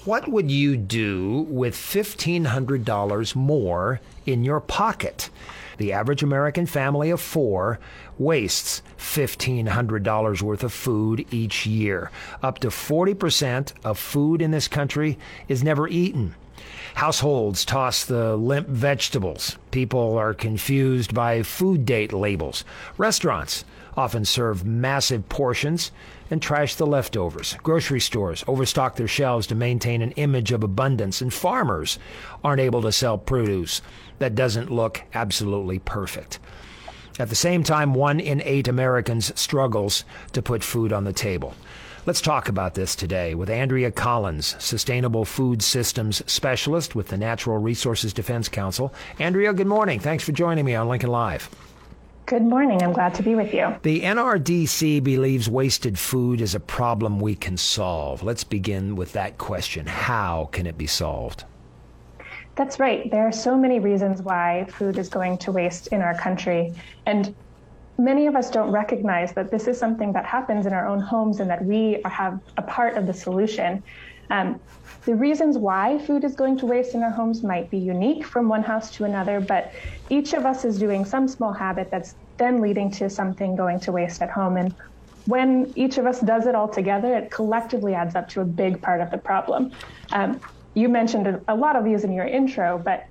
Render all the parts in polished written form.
What would you do with $1,500 more in your pocket? The average American family of four wastes $1,500 worth of food each year. Up to 40% of food in this country is never eaten. Households toss the limp vegetables. People are confused by food date labels. Restaurants often serve massive portions and trash the leftovers. Grocery stores overstock their shelves to maintain an image of abundance, and farmers aren't able to sell produce that doesn't look absolutely perfect. At the same time, 1 in 8 Americans struggles to put food on the table. Let's talk about this today with Andrea Collins, Sustainable Food Systems Specialist with the Natural Resources Defense Council. Andrea, good morning. Thanks for joining me on Lincoln Live. Good morning. I'm glad to be with you. The NRDC believes wasted food is a problem we can solve. Let's begin with that question. How can it be solved? That's right. There are so many reasons why food is going to waste in our country. And many of us don't recognize that this is something that happens in our own homes and that we have a part of the solution. The reasons why food is going to waste in our homes might be unique from one house to another, but each of us is doing some small habit that's then leading to something going to waste at home. And when each of us does it all together, it collectively adds up to a big part of the problem. You mentioned a lot of these in your intro, but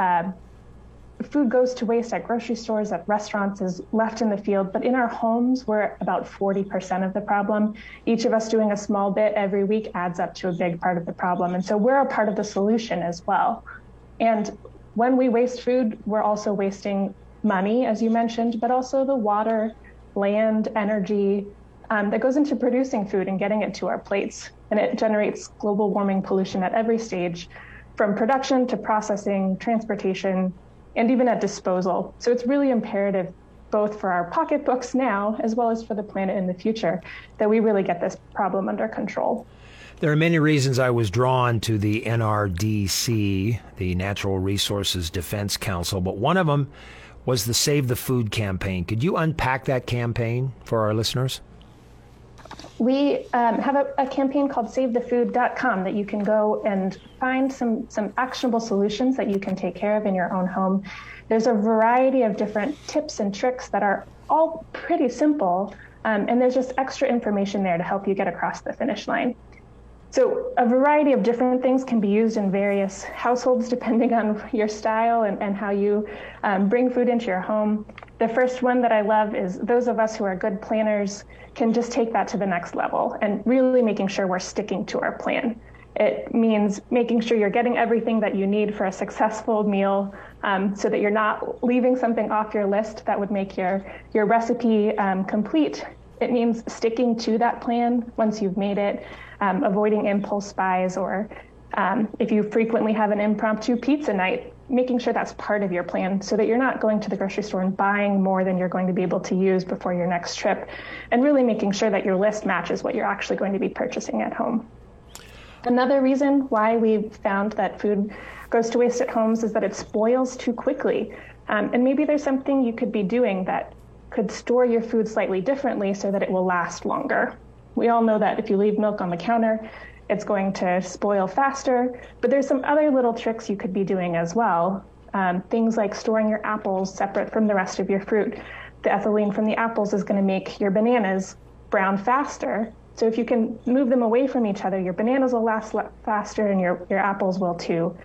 food goes to waste at grocery stores, at restaurants, is left in the field. But in our homes, we're about 40% of the problem. Each of us doing a small bit every week adds up to a big part of the problem. And so we're a part of the solution as well. And when we waste food, we're also wasting money, as you mentioned, but also the water, land, energy that goes into producing food and getting it to our plates. And it generates global warming pollution at every stage, from production to processing, transportation, and even at disposal. So it's really imperative, both for our pocketbooks now, as well as for the planet in the future, that we really get this problem under control. There are many reasons I was drawn to the NRDC, the Natural Resources Defense Council, but one of them was the Save the Food campaign. Could you unpack that campaign for our listeners? We have a campaign called SaveTheFood.com that you can go and find some actionable solutions that you can take care of in your own home. There's a variety of different tips and tricks that are all pretty simple, and there's just extra information there to help you get across the finish line. So a variety of different things can be used in various households depending on your style and how you bring food into your home. The first one that I love is those of us who are good planners can just take that to the next level and really making sure we're sticking to our plan. It means making sure you're getting everything that you need for a successful meal so that you're not leaving something off your list that would make your recipe complete. It means sticking to that plan once you've made it, avoiding impulse buys, or if you frequently have an impromptu pizza night, making sure that's part of your plan so that you're not going to the grocery store and buying more than you're going to be able to use before your next trip, and really making sure that your list matches what you're actually going to be purchasing at home. Another reason why we've found that food goes to waste at homes is that it spoils too quickly. And maybe there's something you could be doing that could store your food slightly differently so that it will last longer. We all know that if you leave milk on the counter, it's going to spoil faster, but there's some other little tricks you could be doing as well. Things like storing your apples separate from the rest of your fruit. The ethylene from the apples is going to make your bananas brown faster. So if you can move them away from each other, your bananas will last faster and your apples will too.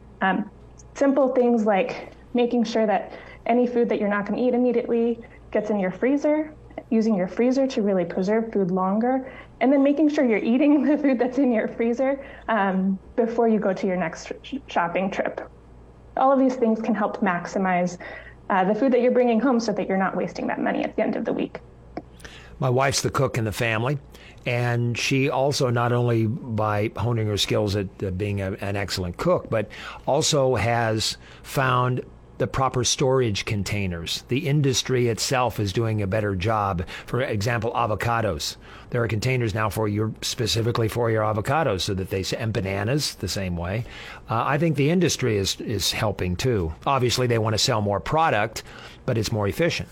Simple things like making sure that any food that you're not going to eat immediately gets in your freezer, using your freezer to really preserve food longer, and then making sure you're eating the food that's in your freezer before you go to your next shopping trip. All of these things can help maximize the food that you're bringing home so that you're not wasting that money at the end of the week. My wife's the cook in the family, and she also, not only by honing her skills at being an excellent cook, but also has found the proper storage containers. The industry itself is doing a better job. For example, avocados. There are containers now specifically for your avocados, so that and bananas the same way. I think the industry is helping too. Obviously, they want to sell more product, but it's more efficient.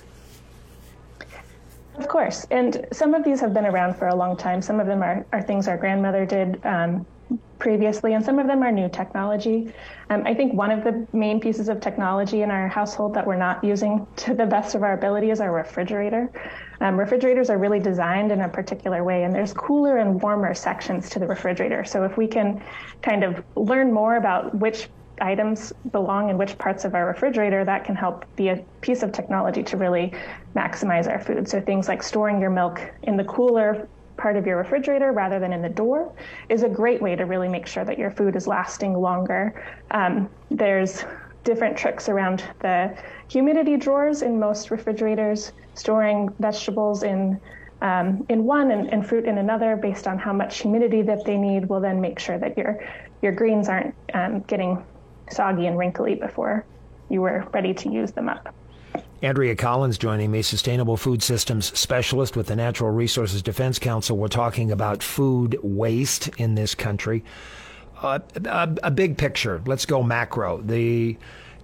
Of course, and some of these have been around for a long time. Some of them are things our grandmother did previously, and some of them are new technology. I think one of the main pieces of technology in our household that we're not using to the best of our ability is our refrigerator. Refrigerators are really designed in a particular way, and there's cooler and warmer sections to the refrigerator. So if we can kind of learn more about which items belong in which parts of our refrigerator, that can help be a piece of technology to really maximize our food. So things like storing your milk in the cooler part of your refrigerator rather than in the door is a great way to really make sure that your food is lasting longer. There's different tricks around the humidity drawers in most refrigerators, storing vegetables in one and fruit in another based on how much humidity that they need will then make sure that your greens aren't getting soggy and wrinkly before you were ready to use them up. Andrea Collins joining me, Sustainable Food Systems Specialist with the Natural Resources Defense Council. We're talking about food waste in this country. A big picture. Let's go macro. The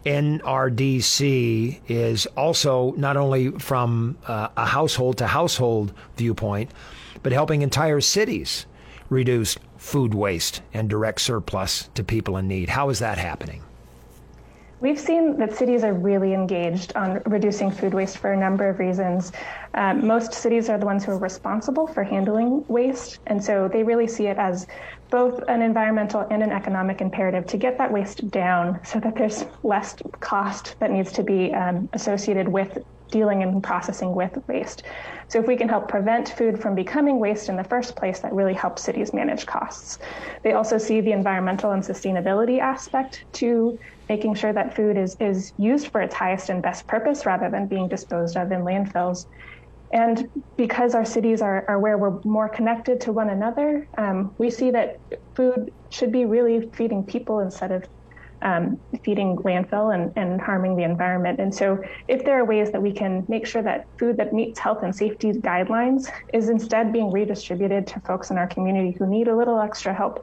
NRDC is also not only from a household to household viewpoint, but helping entire cities reduce food waste and direct surplus to people in need. How is that happening? We've seen that cities are really engaged on reducing food waste for a number of reasons. Most cities are the ones who are responsible for handling waste, and so they really see it as both an environmental and an economic imperative to get that waste down so that there's less cost that needs to be associated with dealing and processing with waste. So if we can help prevent food from becoming waste in the first place, that really helps cities manage costs. They also see the environmental and sustainability aspect to making sure that food is used for its highest and best purpose rather than being disposed of in landfills. And because our cities are where we're more connected to one another, we see that food should be really feeding people instead of feeding landfill and harming the environment. And so if there are ways that we can make sure that food that meets health and safety guidelines is instead being redistributed to folks in our community who need a little extra help,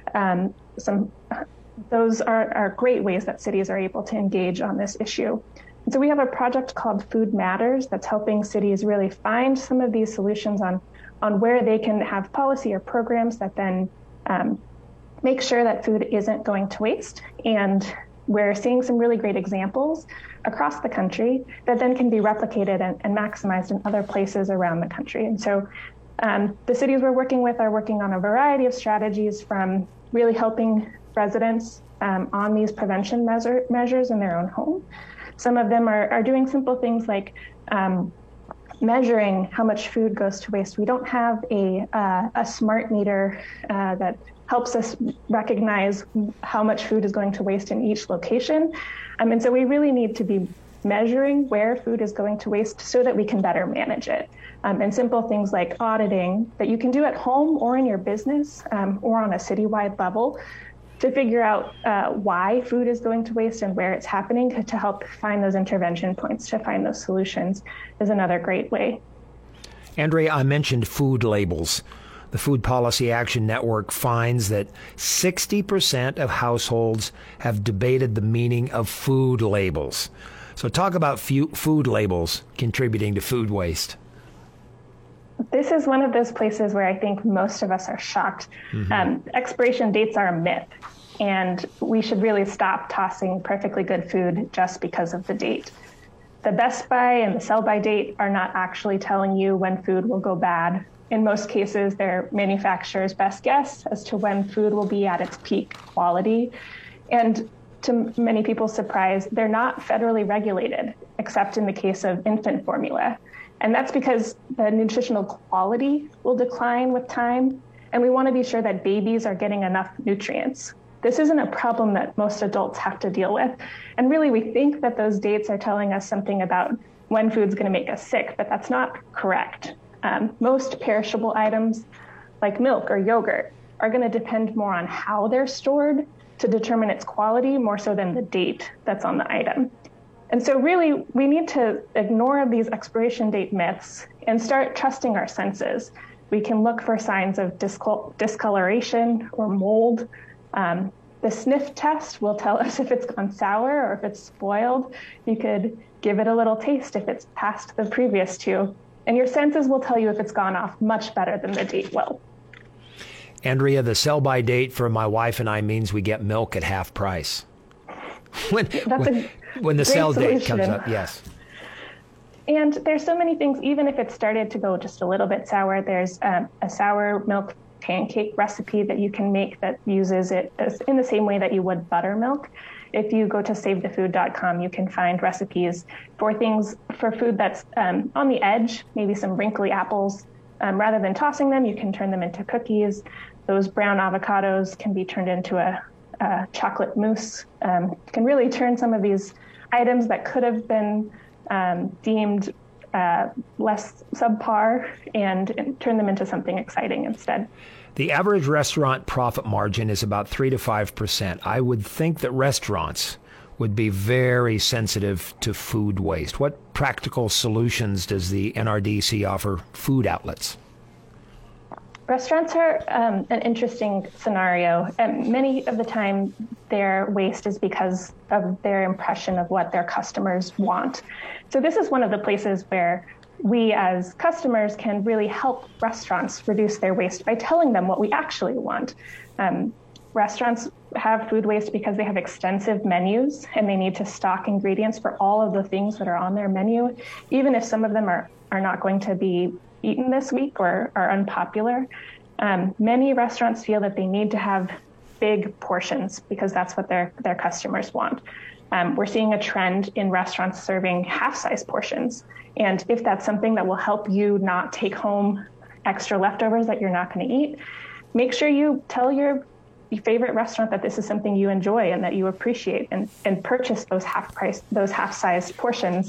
those are great ways that cities are able to engage on this issue. And so we have a project called Food Matters that's helping cities really find some of these solutions on where they can have policy or programs that then make sure that food isn't going to waste. And we're seeing some really great examples across the country that then can be replicated and maximized in other places around the country. And so the cities we're working with are working on a variety of strategies, from really helping residents on these prevention measures in their own home. Some of them are doing simple things like measuring how much food goes to waste. We don't have a smart meter that helps us recognize how much food is going to waste in each location. And so we really need to be measuring where food is going to waste so that we can better manage it. And simple things like auditing that you can do at home or in your business or on a citywide level to figure out why food is going to waste and where it's happening to help find those intervention points, to find those solutions is another great way. Andrea, I mentioned food labels. The Food Policy Action Network finds that 60% of households have debated the meaning of food labels. So talk about food labels contributing to food waste. This is one of those places where I think most of us are shocked. Expiration dates are a myth, and we should really stop tossing perfectly good food just because of the date. The best by and the sell by date are not actually telling you when food will go bad. In most cases, they're manufacturers' best guess as to when food will be at its peak quality. And to many people's surprise, they're not federally regulated, except in the case of infant formula. And that's because the nutritional quality will decline with time, and we want to be sure that babies are getting enough nutrients. This isn't a problem that most adults have to deal with. And really, we think that those dates are telling us something about when food's going to make us sick, but that's not correct. Most perishable items, like milk or yogurt, are going to depend more on how they're stored to determine its quality, more so than the date that's on the item. And so really, we need to ignore these expiration date myths and start trusting our senses. We can look for signs of discoloration or mold. The sniff test will tell us if it's gone sour or if it's spoiled. You could give it a little taste if it's past the previous two. And your senses will tell you if it's gone off much better than the date will. Andrea, the sell-by date for my wife and I means we get milk at half price. when the sell date comes up, yes. And there's so many things, even if it started to go just a little bit sour, there's a sour milk pancake recipe that you can make that uses it in the same way that you would buttermilk. If you go to savethefood.com, you can find recipes for food that's on the edge, maybe some wrinkly apples. Rather than tossing them, you can turn them into cookies. Those brown avocados can be turned into a chocolate mousse. Can really turn some of these items that could have been deemed less subpar and turn them into something exciting instead. The average restaurant profit margin is about 3 to 5%. I would think that restaurants would be very sensitive to food waste. What practical solutions does the NRDC offer food outlets? Restaurants are an interesting scenario. Many of the time, their waste is because of their impression of what their customers want. So this is one of the places where we as customers can really help restaurants reduce their waste by telling them what we actually want. Restaurants have food waste because they have extensive menus and they need to stock ingredients for all of the things that are on their menu, even if some of them are not going to be eaten this week or are unpopular. Many restaurants feel that they need to have big portions because that's what their customers want. We're seeing a trend in restaurants serving half-size portions. And if that's something that will help you not take home extra leftovers that you're not going to eat, make sure you tell your favorite restaurant that this is something you enjoy and that you appreciate and purchase those half-sized portions,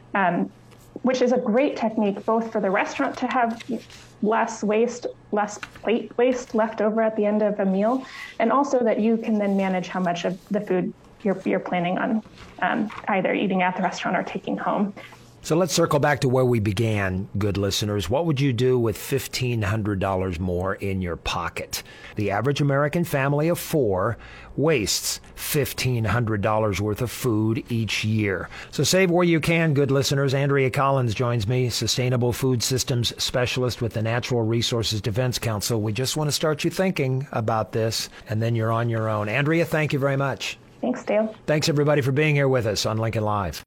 which is a great technique both for the restaurant to have less waste, less plate waste left over at the end of a meal, and also that you can then manage how much of the food you're planning on either eating at the restaurant or taking home. So let's circle back to where we began, good listeners. What would you do with $1,500 more in your pocket? The average American family of 4 wastes $1,500 worth of food each year. So save where you can, good listeners. Andrea Collins joins me, Sustainable Food Systems Specialist with the Natural Resources Defense Council. We just want to start you thinking about this, and then you're on your own. Andrea, thank you very much. Thanks, Dale. Thanks, everybody, for being here with us on Lincoln Live.